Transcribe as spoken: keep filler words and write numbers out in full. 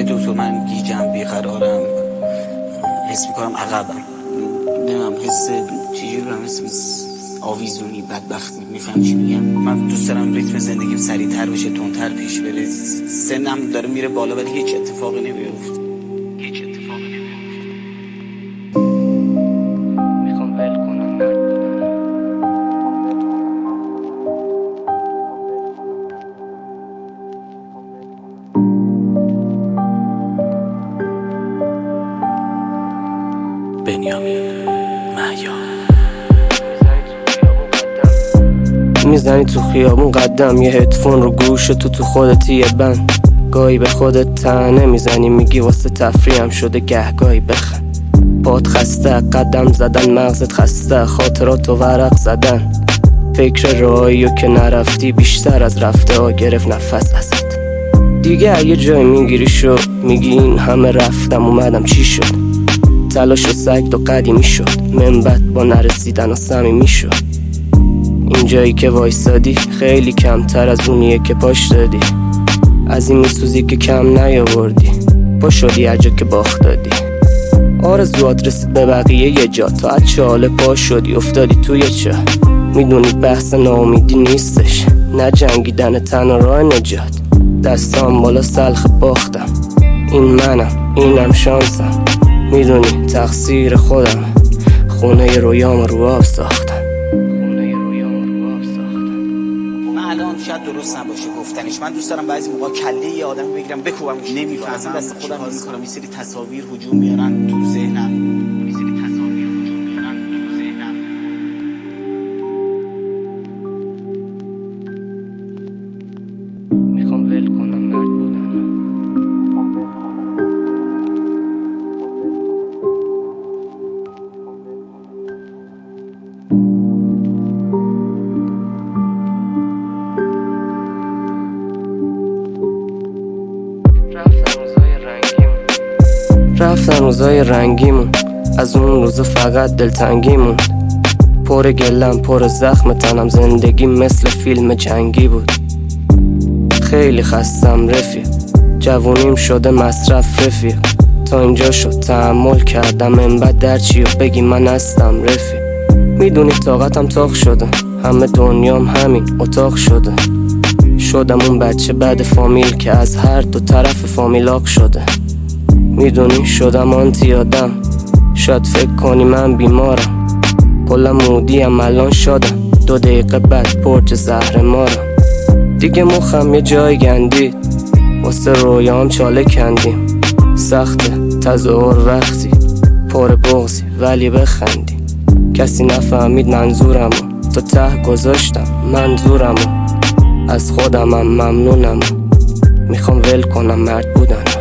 آقای دکتر من گیجم، بیقرارم، حس میکنم عقبم، نمیم حس چیزی رو هم حس آویزونی، بدبختی. میفهم چی میگم؟ من دوست دارم ریتم زندگیم سریعتر بشه، تندتر پیش بره. سنم داره میره بالا ولی هیچ اتفاقی نمیفته، هیچ اتفاقی نمیفته. میخوام ول کنم مرد بودنم. بنیامین مهیار. میزنی تو خیابون قدم، یه هدفون رو گوش تو تو خودت یه بند، گاهی به خودت تنه میزنی میگی واسه تفریحم شده، گهگاهی بخند. پات خسته قدم زدن، مغزت خسته خاطرات و ورق زدن، فکر راهی که نرفتی بیشتر از رفته ها گرفت نفس ازت. دیگه یه جای میگیری شو میگی این همه رفتم اومدم چی شد، تلاش و سگد و قدیمی شد، منبت با نرسیدن و صمیمی شد. این جایی که وایسادی خیلی کمتر از اونیه که پاش دادی، از این میسوزی که کم نیاوردی، پا شدی هر جا که باخت دادی. آرزوات رسید به بقیه یه جا، تا از چاله پا شدی افتادی توی چاه. میدونی بحث ناامیدی نیستش، نه جنگیدن تنها راه نجات. دستام بالا سلخ باختم، این منم اینم شانسم، میدونی تقصیر خودم، خونه رویام رو آب ساختم. شاید درست نباشه گفتنش، من دوست دارم بعضی موقع کله یه آدم بگیرم بکوبم، نمیفهمم دست خودم میکنم. یه سری تصاویر هجوم میارن تو ذهنم، یه سری تصاویر هجوم میارن تو ذهنم. میخوام ول کنم مرد بودنم. رفتن روزای رنگیمون، از اون روزا فقط دلتنگیمون، پر گلم پر زخم تنم، زندگی مثل فیلم جنگی بود. خیلی خستم رفیق، جوونیم شده مصرف رفیق، تا اینجا شد تحمل کردم، من بعد در چی و بگی من هستم رفیق. میدونی طاقتم تاق شده، همه دنیام همین اتاق شده، شدم اون بچه بد فامیل که از هر دو طرف فامیل آق شده. میدونی شدم آنتی آدم، شاید فکر کنی من بیمارم، کلا مودیم الان شدم، دو دقیقه بعد پرچ زهر مارم. دیگه مخم یه جای گندید، واسه رویام چاله کندیم، سخته تظاهر وقتی پر بغضی ولی بخندی. کسی نفهمید منظورمو، تا ته گذاشتم منظورمو، از خودمم ممنونم، میخوام ول کنم مرد بودن.